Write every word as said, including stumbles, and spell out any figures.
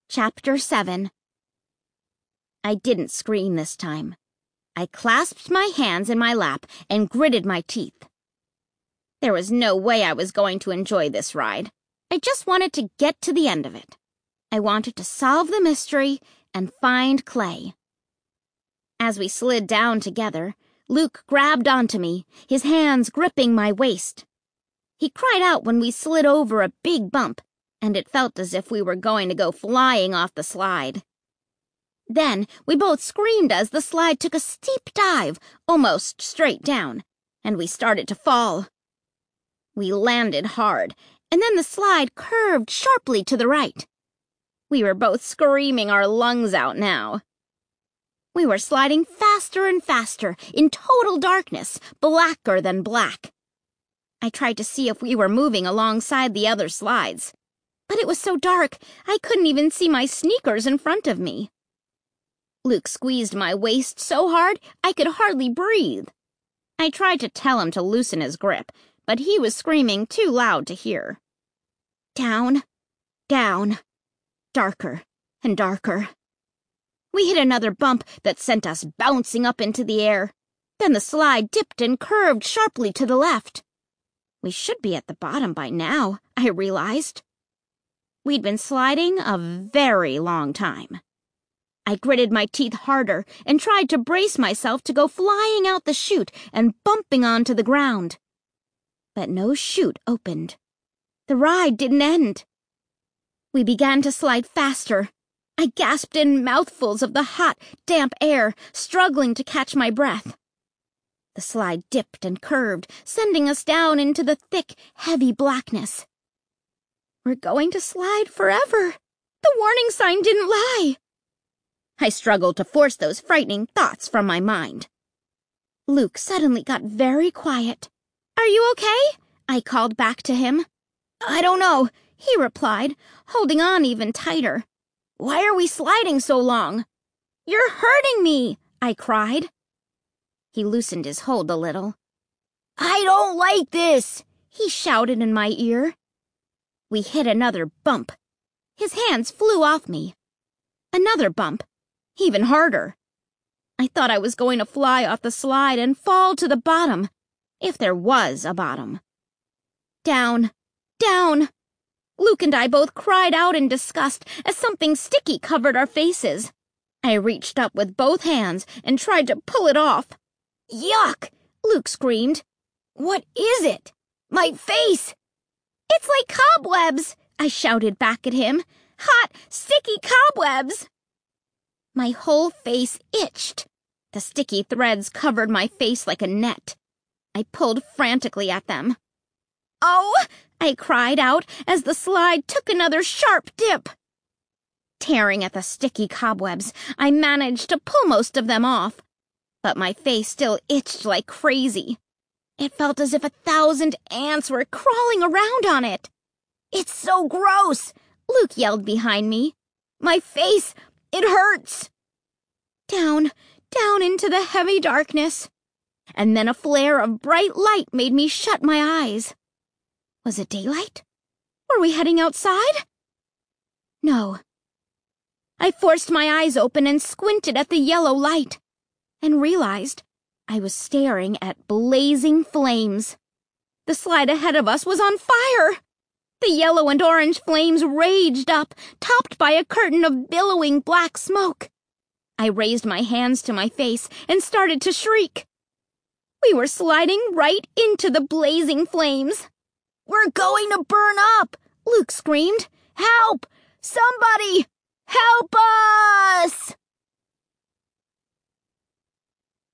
Chapter seven. I didn't scream this time. I clasped my hands in my lap and gritted my teeth. There was no way I was going to enjoy this ride. I just wanted to get to the end of it. I wanted to solve the mystery and find Clay. As we slid down together, Luke grabbed onto me, his hands gripping my waist. He cried out when we slid over a big bump, and it felt as if we were going to go flying off the slide. Then we both screamed as the slide took a steep dive, almost straight down, and we started to fall. We landed hard, and then the slide curved sharply to the right. We were both screaming our lungs out now. We were sliding faster and faster, in total darkness, blacker than black. I tried to see if we were moving alongside the other slides, but it was so dark I couldn't even see my sneakers in front of me. Luke squeezed my waist so hard I could hardly breathe. I tried to tell him to loosen his grip, but he was screaming too loud to hear. Down, down, darker and darker. We hit another bump that sent us bouncing up into the air. Then the slide dipped and curved sharply to the left. We should be at the bottom by now, I realized. We'd been sliding a very long time. I gritted my teeth harder and tried to brace myself to go flying out the chute and bumping onto the ground. But no chute opened. The ride didn't end. We began to slide faster. I gasped in mouthfuls of the hot, damp air, struggling to catch my breath. The slide dipped and curved, sending us down into the thick, heavy blackness. We're going to slide forever. The warning sign didn't lie. I struggled to force those frightening thoughts from my mind. Luke suddenly got very quiet. "Are you okay?" I called back to him. "I don't know," he replied, holding on even tighter. "Why are we sliding so long?" "You're hurting me," I cried. He loosened his hold a little. "I don't like this," he shouted in my ear. We hit another bump. His hands flew off me. Another bump, even harder. I thought I was going to fly off the slide and fall to the bottom, if there was a bottom. Down, down. Luke and I both cried out in disgust as something sticky covered our faces. I reached up with both hands and tried to pull it off. "Yuck!" Luke screamed. "What is it? My face!" "It's like cobwebs!" I shouted back at him. "Hot, sticky cobwebs!" My whole face itched. The sticky threads covered my face like a net. I pulled frantically at them. "Oh!" I cried out as the slide took another sharp dip. Tearing at the sticky cobwebs, I managed to pull most of them off, but my face still itched like crazy. It felt as if a thousand ants were crawling around on it. "It's so gross!" Luke yelled behind me. "My face, it hurts!" Down, down into the heavy darkness. And then a flare of bright light made me shut my eyes. Was it daylight? Were we heading outside? No. I forced my eyes open and squinted at the yellow light, and realized I was staring at blazing flames. The slide ahead of us was on fire. The yellow and orange flames raged up, topped by a curtain of billowing black smoke. I raised my hands to my face and started to shriek. We were sliding right into the blazing flames. "We're going to burn up!" Luke screamed. "Help! Somebody!